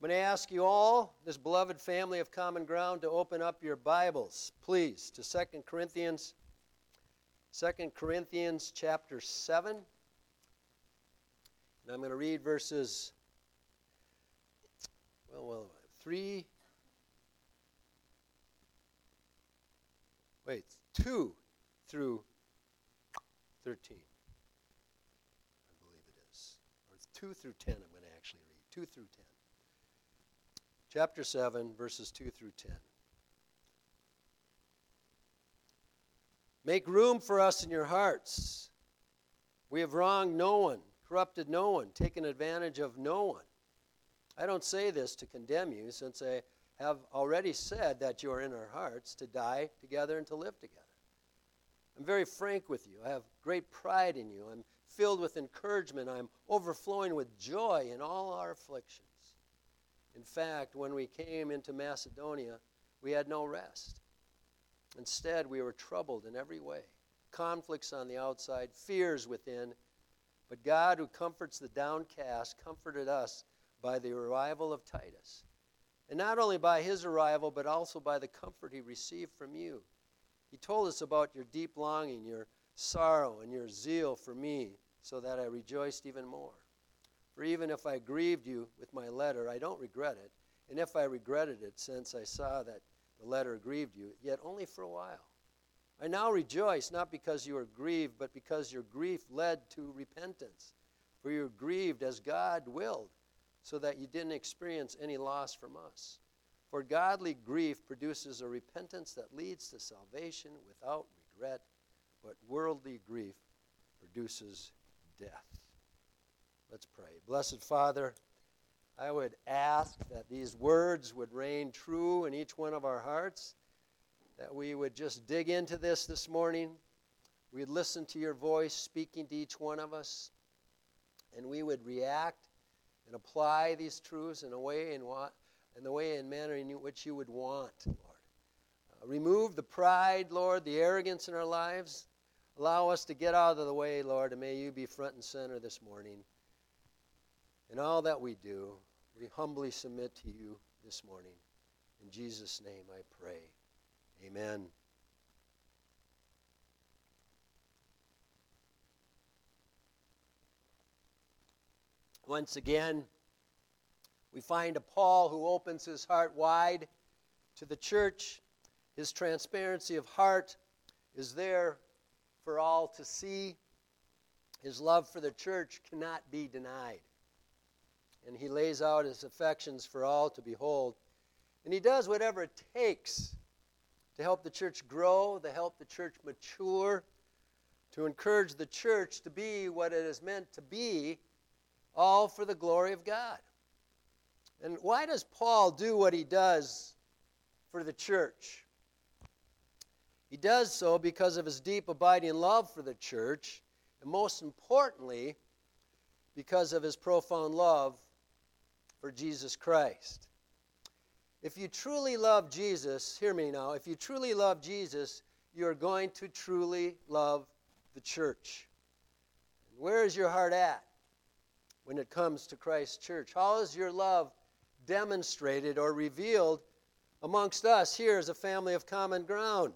I'm going to ask you all, this beloved family of Common Ground, to open up your Bibles, please, to 2 Corinthians chapter 7. And I'm going to read verses, 2 through 13. I believe it is. Or it's 2 through 10 I'm going to actually read. 2 through 10. Chapter 7, verses 2 through 10. Make room for us in your hearts. We have wronged no one, corrupted no one, taken advantage of no one. I don't say this to condemn you, since I have already said that you are in our hearts to die together and to live together. I'm very frank with you. I have great pride in you. I'm filled with encouragement. I'm overflowing with joy in all our afflictions. In fact, when we came into Macedonia, we had no rest. Instead, we were troubled in every way. Conflicts on the outside, fears within. But God, who comforts the downcast, comforted us by the arrival of Titus. And not only by his arrival, but also by the comfort he received from you. He told us about your deep longing, your sorrow, and your zeal for me, so that I rejoiced even more. For even if I grieved you with my letter, I don't regret it. And if I regretted it, since I saw that the letter grieved you, yet only for a while. I now rejoice, not because you are grieved, but because your grief led to repentance. For you were grieved as God willed, so that you didn't experience any loss from us. For godly grief produces a repentance that leads to salvation without regret, but worldly grief produces death. Let's pray. Blessed Father, I would ask that these words would reign true in each one of our hearts, that we would just dig into this morning. We'd listen to your voice speaking to each one of us, and we would react and apply these truths in the way and manner in which you would want, Lord. Remove the pride, Lord, the arrogance in our lives. Allow us to get out of the way, Lord, and may you be front and center this morning. In all that we do, we humbly submit to you this morning. In Jesus' name I pray. Amen. Once again, we find a Paul who opens his heart wide to the church. His transparency of heart is there for all to see. His love for the church cannot be denied. And he lays out his affections for all to behold. And he does whatever it takes to help the church grow, to help the church mature, to encourage the church to be what it is meant to be, all for the glory of God. And why does Paul do what he does for the church? He does so because of his deep abiding love for the church, and most importantly, because of his profound love for Jesus Christ. If you truly love Jesus, hear me now, if you truly love Jesus, you are going to truly love the church. Where is your heart at when it comes to Christ's church? How is your love demonstrated or revealed amongst us here as a family of Common Ground?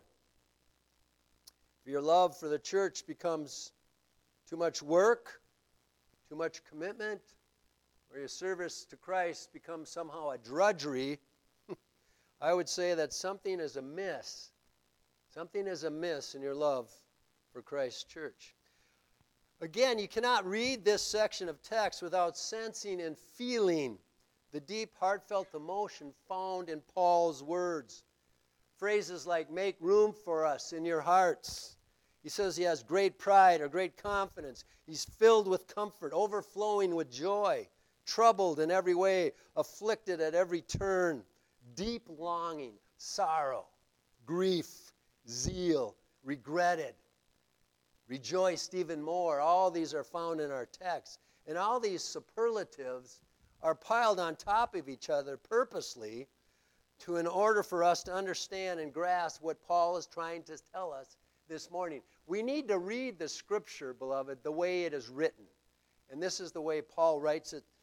If your love for the church becomes too much work, too much commitment, or your service to Christ becomes somehow a drudgery, I would say that something is amiss. Something is amiss in your love for Christ's church. Again, you cannot read this section of text without sensing and feeling the deep, heartfelt emotion found in Paul's words. Phrases like, make room for us in your hearts. He says he has great pride or great confidence. He's filled with comfort, overflowing with joy, troubled in every way, afflicted at every turn, deep longing, sorrow, grief, zeal, regretted, rejoiced even more. All these are found in our text. And all these superlatives are piled on top of each other purposely in order for us to understand and grasp what Paul is trying to tell us this morning. We need to read the Scripture, beloved, the way it is written. And this is the way Paul writes it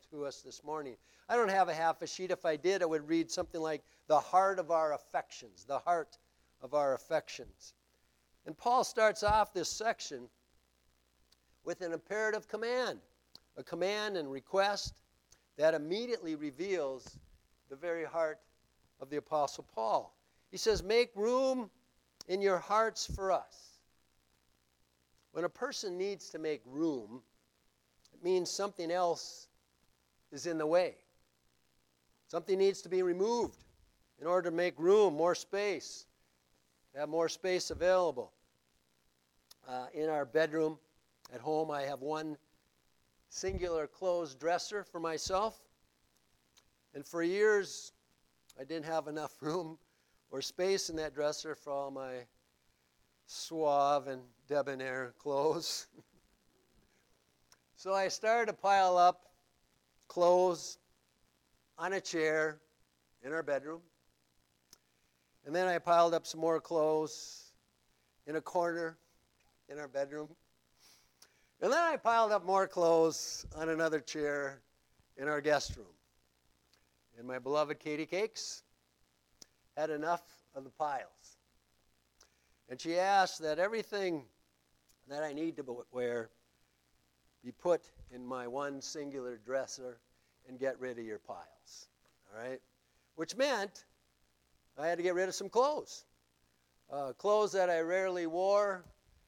to us this morning. I don't have a half a sheet. If I did, it would read something like the heart of our affections, the heart of our affections. And Paul starts off this section with an imperative command, a command and request that immediately reveals the very heart of the Apostle Paul. He says, make room in your hearts for us. When a person needs to make room, it means something else is in the way. Something needs to be removed in order to make room, more space, have more space available. In our bedroom at home, I have one singular closed dresser for myself. And for years, I didn't have enough room or space in that dresser for all my suave and debonair clothes. So I started to pile up clothes on a chair in our bedroom. And then I piled up some more clothes in a corner in our bedroom. And then I piled up more clothes on another chair in our guest room. And my beloved Katie Cakes had enough of the piles. And she asked that everything that I need to wear be put in my one singular dresser and get rid of your piles. All right? Which meant I had to get rid of some clothes. Clothes that I rarely wore.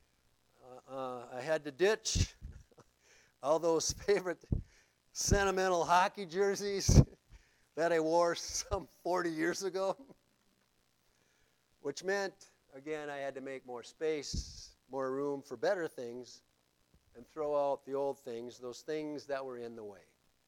I had to ditch all those favorite sentimental hockey jerseys that I wore some 40 years ago. Which meant, again, I had to make more space, more room for better things, and throw out the old things, those things that were in the way.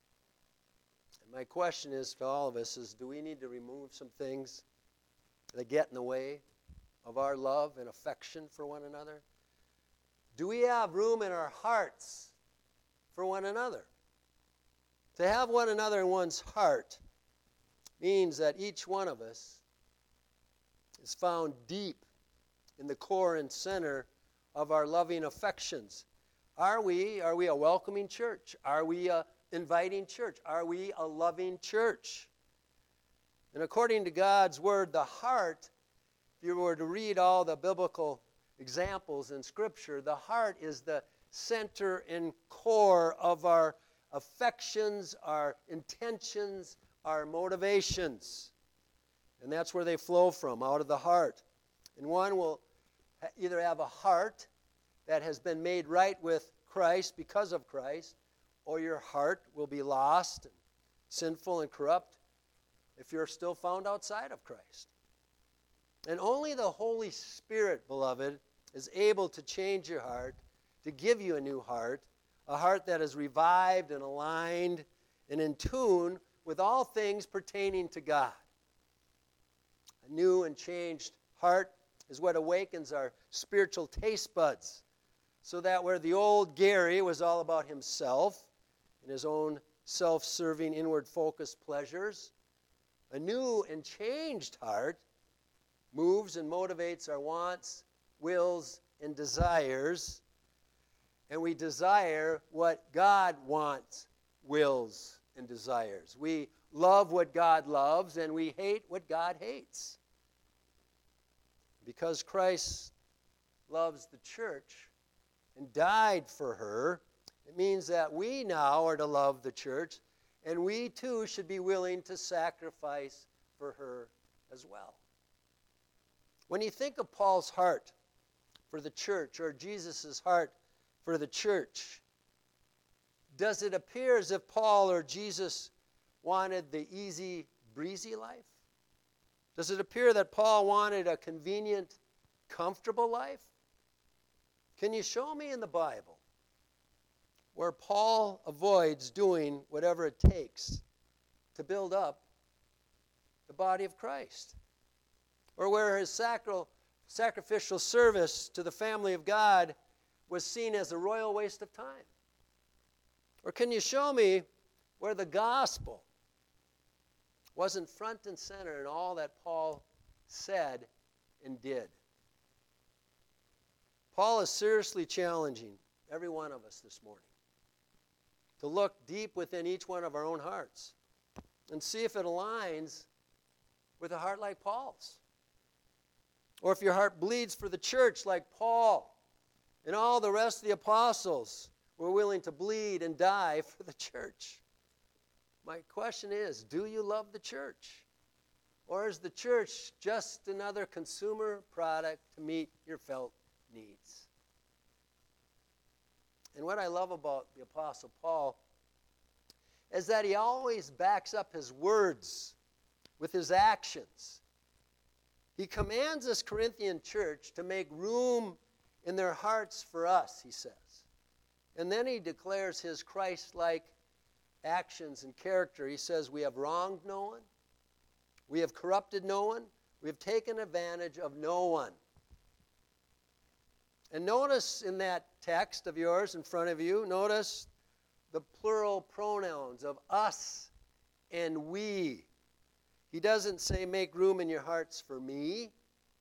And my question is to all of us is, do we need to remove some things that get in the way of our love and affection for one another? Do we have room in our hearts for one another? To have one another in one's heart means that each one of us is found deep in the core and center of our loving affections. Are we a welcoming church? Are we a inviting church? Are we a loving church? And according to God's word, the heart, if you were to read all the biblical examples in Scripture, the heart is the center and core of our affections, our intentions, our motivations. And that's where they flow from, out of the heart. And one will either have a heart that has been made right with Christ because of Christ, or your heart will be lost and sinful and corrupt if you're still found outside of Christ. And only the Holy Spirit, beloved, is able to change your heart, to give you a new heart, a heart that is revived and aligned and in tune with all things pertaining to God. A new and changed heart is what awakens our spiritual taste buds, so that where the old Gary was all about himself and his own self-serving, inward-focused pleasures, a new and changed heart moves and motivates our wants, wills, and desires, and we desire what God wants, wills, and desires. We love what God loves, and we hate what God hates. Because Christ loves the church and died for her, it means that we now are to love the church, and we too should be willing to sacrifice for her as well. When you think of Paul's heart for the church, or Jesus' heart for the church, does it appear as if Paul or Jesus wanted the easy, breezy life? Does it appear that Paul wanted a convenient, comfortable life? Can you show me in the Bible where Paul avoids doing whatever it takes to build up the body of Christ? Or where his sacrificial service to the family of God was seen as a royal waste of time? Or can you show me where the gospel wasn't front and center in all that Paul said and did? Paul is seriously challenging every one of us this morning to look deep within each one of our own hearts and see if it aligns with a heart like Paul's. Or if your heart bleeds for the church like Paul and all the rest of the apostles were willing to bleed and die for the church. My question is, do you love the church? Or is the church just another consumer product to meet your felt needs? And what I love about the Apostle Paul is that he always backs up his words with his actions. He commands this Corinthian church to make room in their hearts for us, he says. And then he declares his Christ-like actions and character. He says, we have wronged no one. We have corrupted no one. We have taken advantage of no one. And notice in that text of yours in front of you, notice the plural pronouns of us and we. He doesn't say make room in your hearts for me.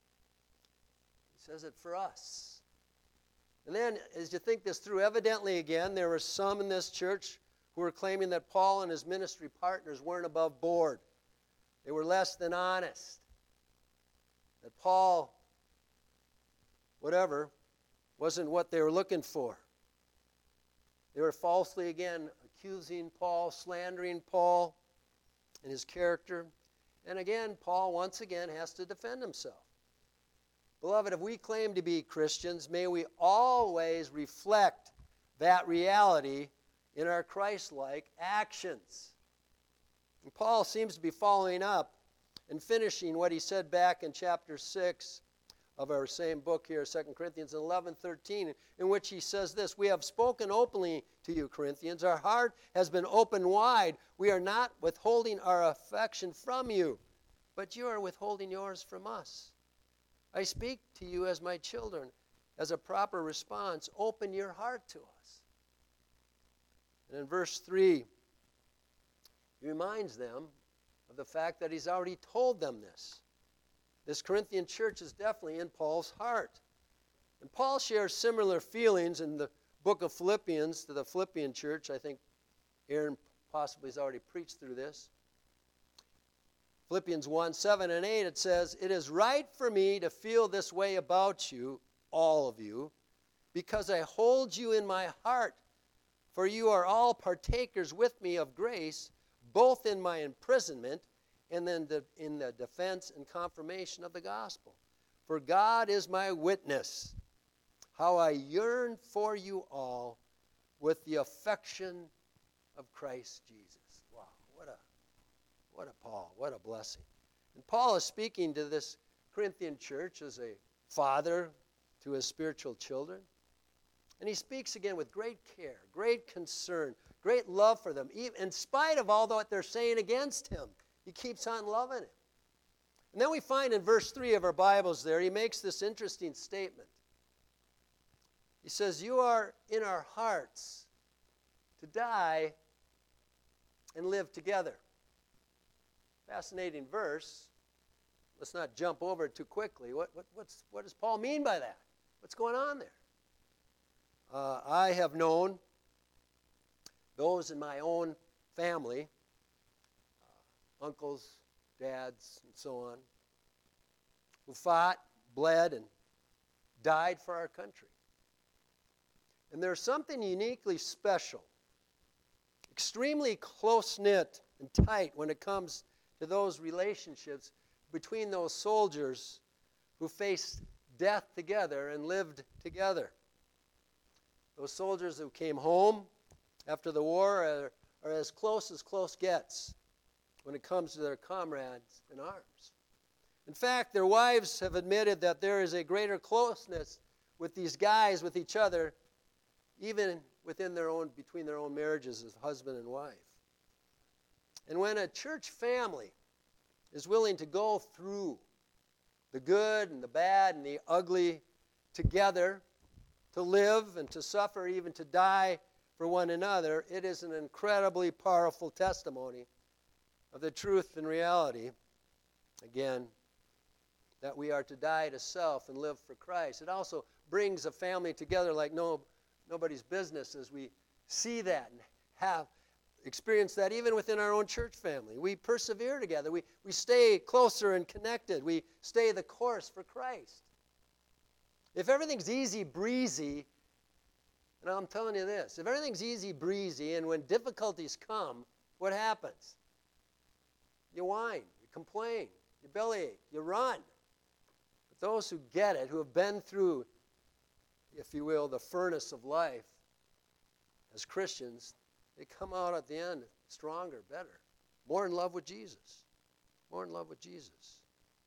He says it for us. And then as you think this through, evidently again, there were some in this church who were claiming that Paul and his ministry partners weren't above board. They were less than honest. That Paul, whatever, wasn't what they were looking for. They were falsely, again, accusing Paul, slandering Paul and his character. And again, Paul once again has to defend himself. Beloved, if we claim to be Christians, may we always reflect that reality in our Christ-like actions. And Paul seems to be following up and finishing what he said back in chapter 6 of our same book here, 2 Corinthians 11:13, in which he says this, we have spoken openly to you, Corinthians. Our heart has been opened wide. We are not withholding our affection from you, but you are withholding yours from us. I speak to you as my children. As a proper response, open your heart to us. And in verse 3, he reminds them of the fact that he's already told them this. This Corinthian church is definitely in Paul's heart. And Paul shares similar feelings in the book of Philippians to the Philippian church. I think Aaron possibly has already preached through this. Philippians 1:7 and 8, it says, it is right for me to feel this way about you, all of you, because I hold you in my heart, for you are all partakers with me of grace, both in my imprisonment and then in the defense and confirmation of the gospel. For God is my witness, how I yearn for you all with the affection of Christ Jesus. Wow, what a Paul, what a blessing. And Paul is speaking to this Corinthian church as a father to his spiritual children. And he speaks again with great care, great concern, great love for them. Even in spite of all that they're saying against him, he keeps on loving it. And then we find in verse 3 of our Bibles there, he makes this interesting statement. He says, you are in our hearts to die and live together. Fascinating verse. Let's not jump over it too quickly. What does Paul mean by that? What's going on there? I have known those in my own family, uncles, dads, and so on, who fought, bled, and died for our country. And there's something uniquely special, extremely close-knit and tight when it comes to those relationships between those soldiers who faced death together and lived together. Those soldiers who came home after the war are as close gets when it comes to their comrades in arms. In fact, their wives have admitted that there is a greater closeness with these guys, with each other, even between their own marriages as husband and wife. And when a church family is willing to go through the good and the bad and the ugly together, to live and to suffer, even to die for one another, it is an incredibly powerful testimony of the truth and reality, again, that we are to die to self and live for Christ. It also brings a family together like nobody's business as we see that and have experienced that even within our own church family. We persevere together. We stay closer and connected. We stay the course for Christ. If everything's easy breezy, and I'm telling you this, if everything's easy breezy and when difficulties come, what happens? You whine, you complain, you bellyache, you run. But those who get it, who have been through, if you will, the furnace of life as Christians, they come out at the end stronger, better, more in love with Jesus. More in love with Jesus.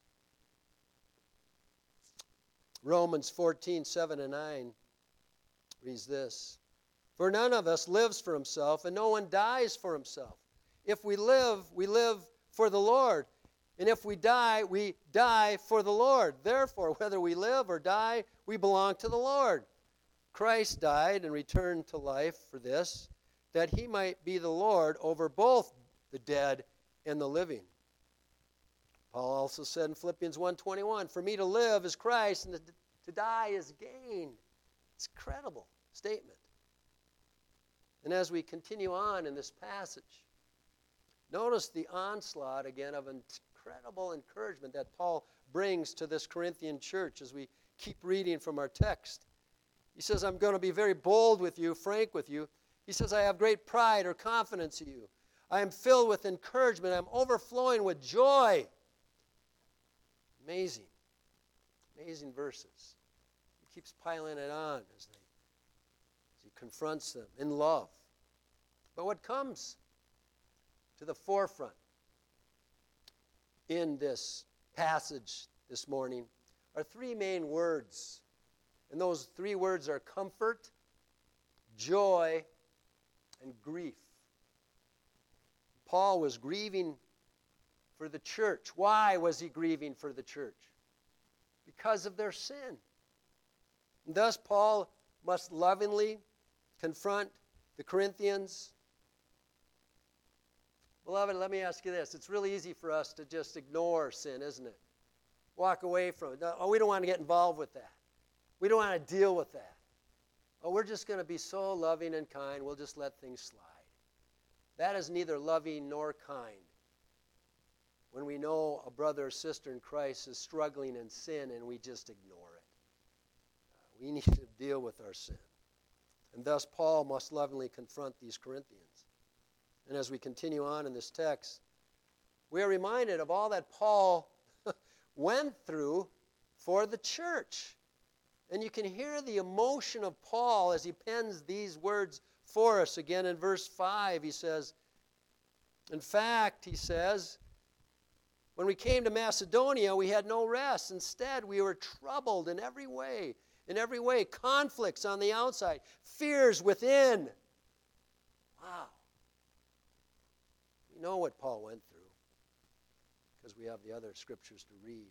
Romans 14:7-9 reads this. For none of us lives for himself, and no one dies for himself. If we live for the Lord. And if we die for the Lord. Therefore, whether we live or die, we belong to the Lord. Christ died and returned to life for this, that he might be the Lord over both the dead and the living. Paul also said in Philippians 1:21, for me to live is Christ, and to die is gain. It's an incredible statement. And as we continue on in this passage, notice the onslaught again of incredible encouragement that Paul brings to this Corinthian church as we keep reading from our text. He says, I'm going to be very bold with you, frank with you. He says, I have great pride or confidence in you. I am filled with encouragement. I'm overflowing with joy. Amazing. Amazing verses. He keeps piling it on as he confronts them in love. But what comes to the forefront in this passage this morning are three main words. And those three words are comfort, joy, and grief. Paul was grieving for the church. Why was he grieving for the church? Because of their sin. And thus, Paul must lovingly confront the Corinthians. Beloved, let me ask you this. It's really easy for us to just ignore sin, isn't it? Walk away from it. Oh, we don't want to get involved with that. We don't want to deal with that. Oh, we're just going to be so loving and kind, we'll just let things slide. That is neither loving nor kind. When we know a brother or sister in Christ is struggling in sin and we just ignore it. We need to deal with our sin. And thus Paul must lovingly confront these Corinthians. And as we continue on in this text, we are reminded of all that Paul went through for the church. And you can hear the emotion of Paul as he pens these words for us. Again in verse 5 he says, in fact, he says, when we came to Macedonia, we had no rest. Instead, we were troubled in every way. In every way, conflicts on the outside, fears within. Wow. We know what Paul went through because we have the other scriptures to read.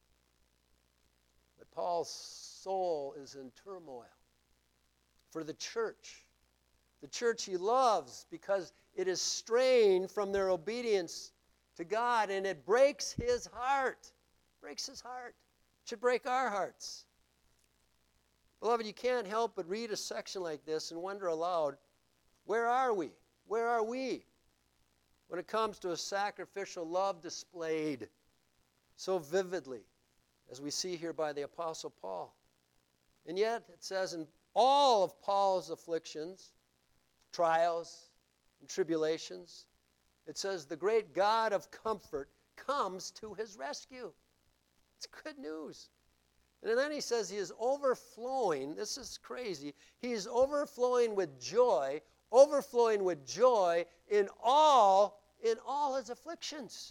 But Paul's soul is in turmoil for the church he loves, because it is strained from their obedience to God, and it breaks his heart. Breaks his heart. It should break our hearts. Beloved, you can't help but read a section like this and wonder aloud, where are we? Where are we when it comes to a sacrificial love displayed so vividly as we see here by the Apostle Paul? And yet, it says in all of Paul's afflictions, trials, and tribulations, it says the great God of comfort comes to his rescue. It's good news. And then he says he is overflowing. This is crazy. He is overflowing with joy in all his afflictions.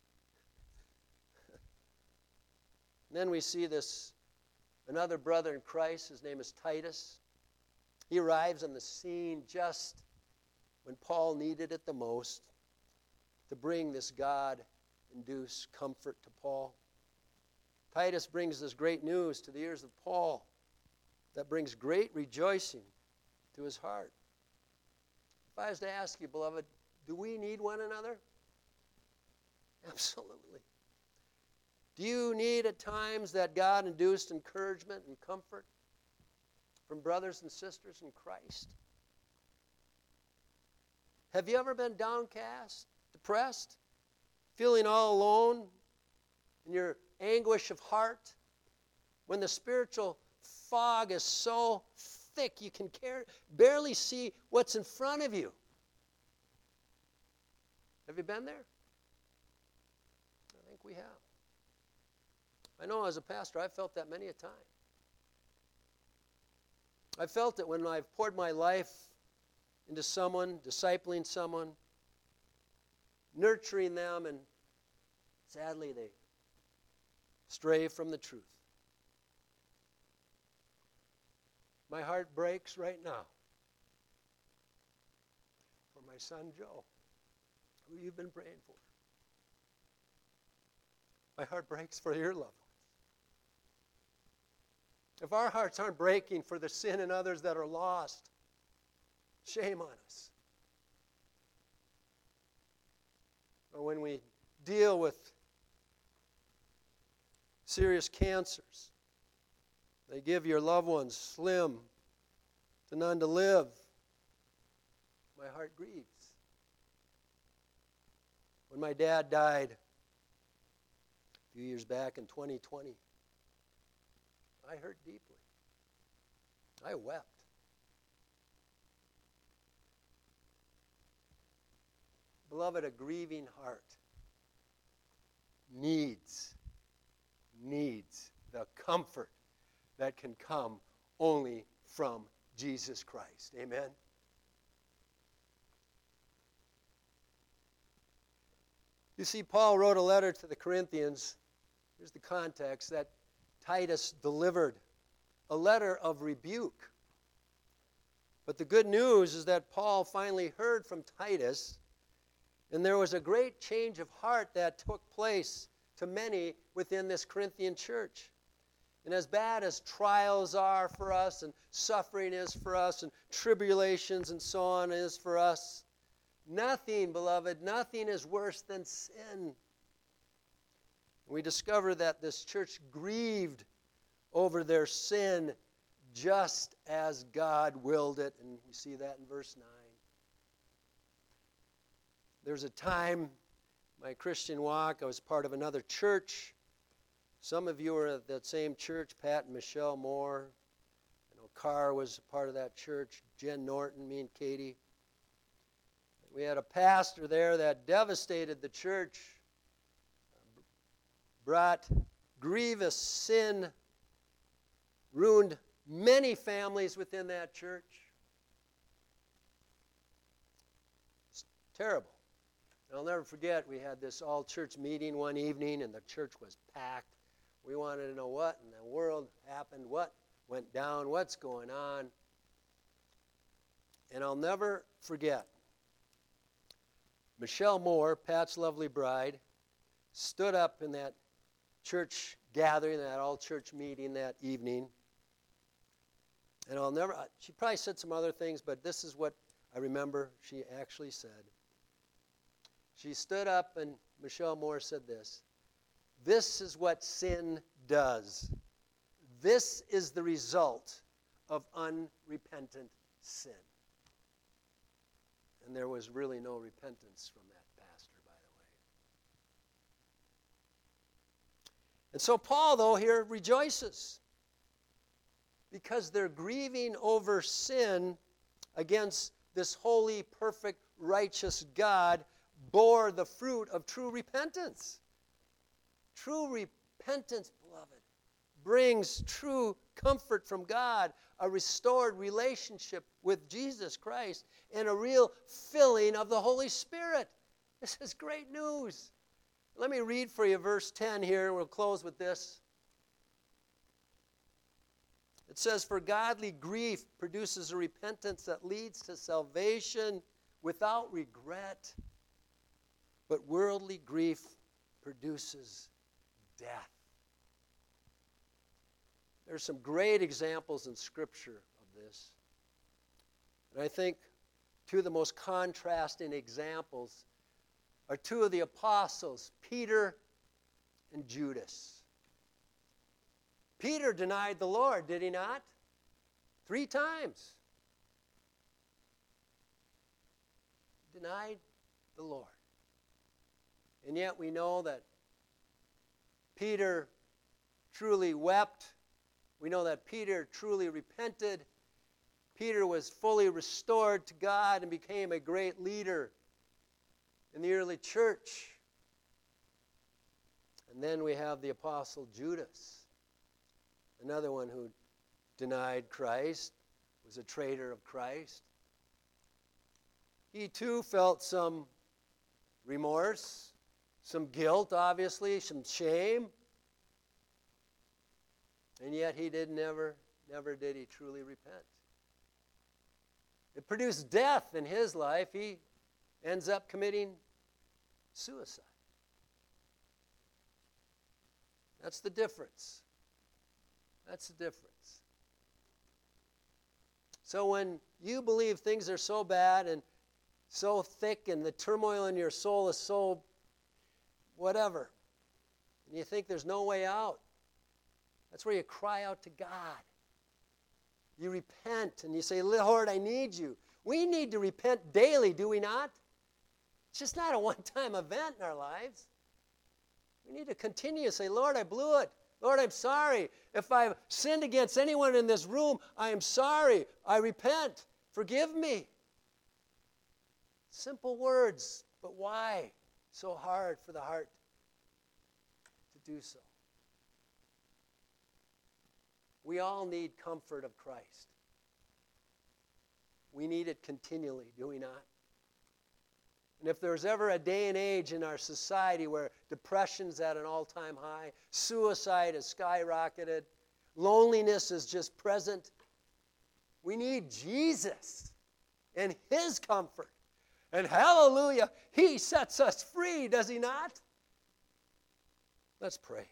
And then we see another brother in Christ. His name is Titus. He arrives on the scene just when Paul needed it the most to bring this God-induced comfort to Paul. Titus brings this great news to the ears of Paul that brings great rejoicing to his heart. If I was to ask you, beloved, do we need one another? Absolutely. Do you need at times that God-induced encouragement and comfort from brothers and sisters in Christ? Have you ever been downcast, depressed, feeling all alone in your anguish of heart? When the spiritual fog is so thick you can barely see what's in front of you. Have you been there? I think we have. I know as a pastor, I've felt that many a time. I felt it when I've poured my life into someone, discipling someone, nurturing them, and sadly they stray from the truth. My heart breaks right now for my son Joe, who you've been praying for. My heart breaks for your loved ones. If our hearts aren't breaking for the sin in others that are lost, shame on us. Or when we deal with serious cancers, they give your loved ones slim to none to live, my heart grieves. When my dad died a few years back in 2020, I hurt deeply. I wept. Beloved, a grieving heart needs the comfort that can come only from Jesus Christ. Amen? You see, Paul wrote a letter to the Corinthians. Here's the context, that Titus delivered a letter of rebuke. But the good news is that Paul finally heard from Titus, and there was a great change of heart that took place to many within this Corinthian church. And as bad as trials are for us, and suffering is for us, and tribulations and so on is for us, nothing, beloved, nothing is worse than sin. We discover that this church grieved over their sin just as God willed it, and we see that in verse 9. There's a time in my Christian walk, I was part of another church. Some of you are at that same church, Pat and Michelle Moore. I know Carr was a part of that church, Jen Norton, me and Katie. We had a pastor there that devastated the church, brought grievous sin, ruined many families within that church. It's terrible. And I'll never forget, we had this all-church meeting one evening, and the church was packed. We wanted to know what in the world happened, what went down, what's going on. And I'll never forget, Michelle Moore, Pat's lovely bride, stood up in that church gathering, that all-church meeting that evening. And she probably said some other things, but this is what I remember she actually said. She stood up and Michelle Moore said this: "This is what sin does. This is the result of unrepentant sin." And there was really no repentance from that pastor, by the way. And so Paul, though, here rejoices because they're grieving over sin against this holy, perfect, righteous God bore the fruit of true repentance. True repentance, beloved, brings true comfort from God, a restored relationship with Jesus Christ, and a real filling of the Holy Spirit. This is great news. Let me read for you verse 10 here. We'll close with this. It says, "For godly grief produces a repentance that leads to salvation without regret, but worldly grief produces death." There's some great examples in Scripture of this. And I think two of the most contrasting examples are two of the apostles, Peter and Judas. Peter denied the Lord, did he not? 3 times. denied the Lord. And yet we know that Peter truly wept. We know that Peter truly repented. Peter was fully restored to God and became a great leader in the early church. And then we have the apostle Judas, another one who denied Christ, was a traitor of Christ. He too felt some remorse, some guilt, obviously, some shame. And yet he never did he truly repent. It produced death in his life. He ends up committing suicide. That's the difference. That's the difference. So when you believe things are so bad and so thick and the turmoil in your soul is so whatever, and you think there's no way out, that's where you cry out to God. You repent and you say, Lord, I need you. We need to repent daily, do we not? It's just not a one-time event in our lives. We need to continue to say, Lord, I blew it. Lord, I'm sorry. If I've sinned against anyone in this room, I am sorry. I repent. Forgive me. Simple words, but why so hard for the heart to do so? We all need comfort of Christ. We need it continually, do we not? And if there's ever a day and age in our society where depression's at an all-time high, suicide has skyrocketed, loneliness is just present, we need Jesus and His comfort. And hallelujah, He sets us free, does He not? Let's pray.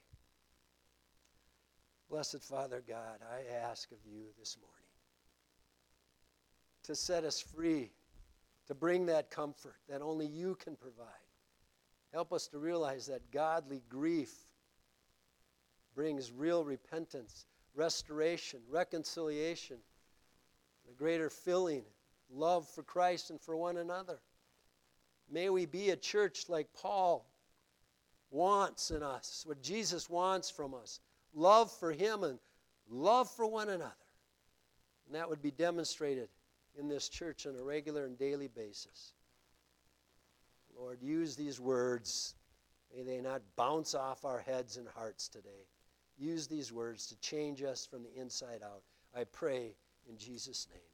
Blessed Father God, I ask of you this morning to set us free, to bring that comfort that only you can provide. Help us to realize that godly grief brings real repentance, restoration, reconciliation, a greater filling, love for Christ and for one another. May we be a church like Paul wants in us, what Jesus wants from us. Love for Him and love for one another. And that would be demonstrated in this church on a regular and daily basis. Lord, use these words. May they not bounce off our heads and hearts today. Use these words to change us from the inside out. I pray in Jesus' name.